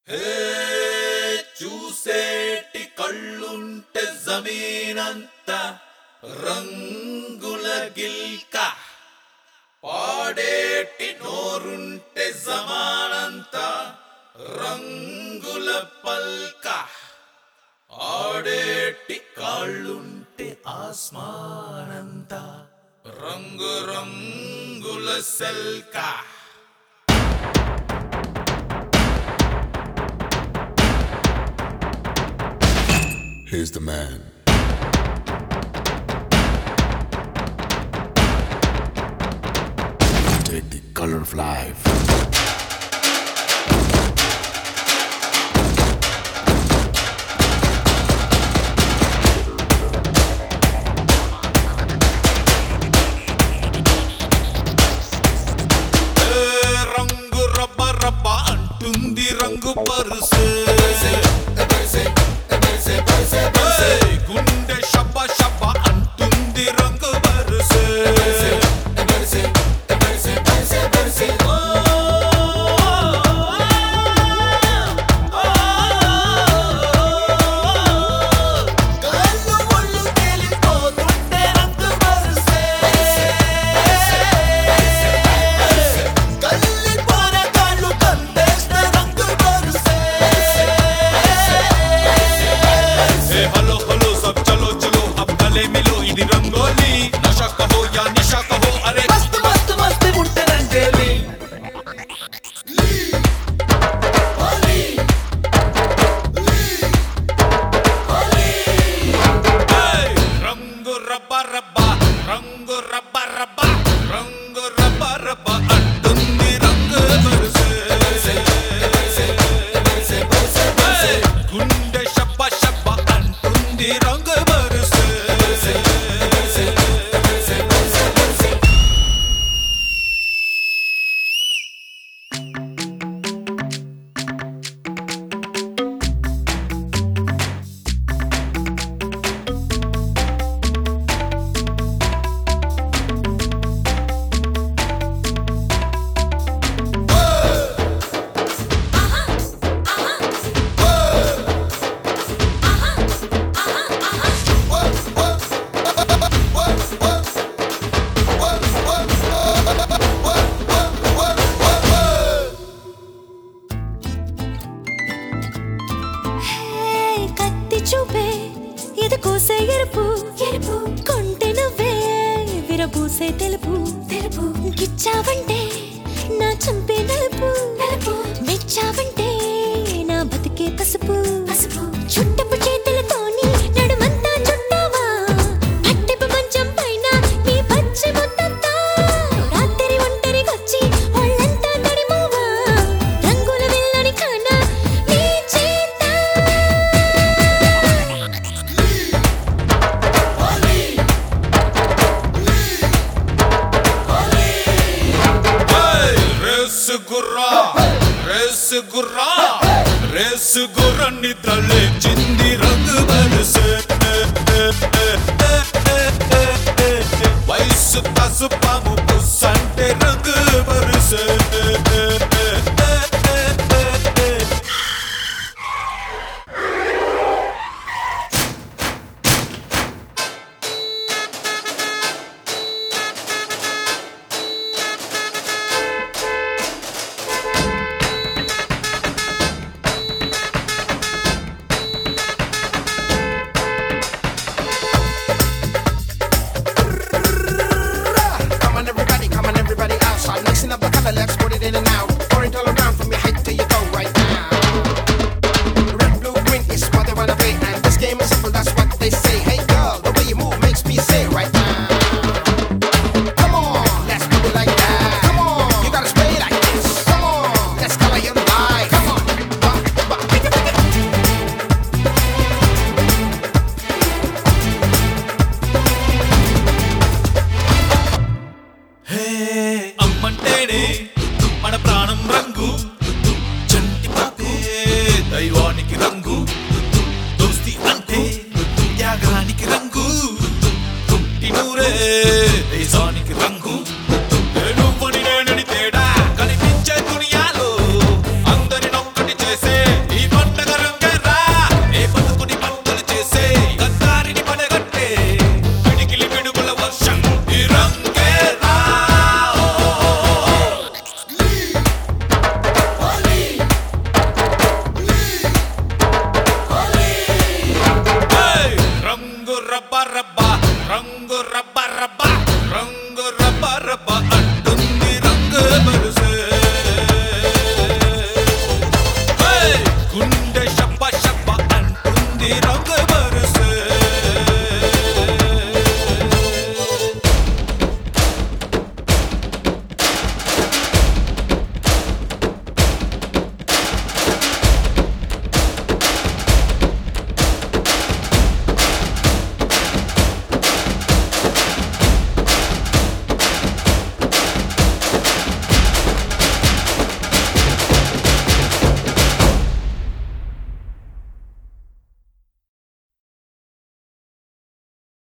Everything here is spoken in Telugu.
చూసేటి కళ్ళుంటే జమీనంత రంగుల గిల్క, పాడేటి నోరుంటే జమానంత రంగుల పల్క, ఆడేటి కాళ్ళుంటే ఆస్మానంత రంగు రంగుల సెల్క. Here's the man. Take the color of life. రంగు రబ్బ రబ్బ అంటుంది రంగు పరుసు, గుండె షబ్బ షబ్బ అంటుంది రంగు బరుసు. मिलो इदी रंगोली, नशा कहो या निशा कहो, अरे मस्त मस्त मस्त उठते रंगोली. रंग रब्बा रब्बा, रंग रब्बा रब्बा, रंग रब्बा रब्बा अंटुंदी रंग बरसे, गुंडे शब्बा शब्बा अंटुंदी रंग बरसे. చూపే ఇది కోసే ఎరుపు ఎరుపు, కొంటె నవ్వే విరబూసే తెలుపు తెలుపు, గిచ్చావంటే నా చంపే నలుపు నలుపు, మెచ్చావంటే నా బతికే పసుపు పసుపు, చుట్టపు చేతులతోని నడుమంతా చుట్టావా, అట్టెపు మంచం పైన నీ పచ్చి ముద్దంతా, రాత్రి ఒంటరిగొచ్చి ఒళ్ళంతా తడిమావా, రంగుల వెళ్ళని కానా నీ చేత. రేసు గుర్రాన్ని తలెచ్చింది రంగు బరుసే.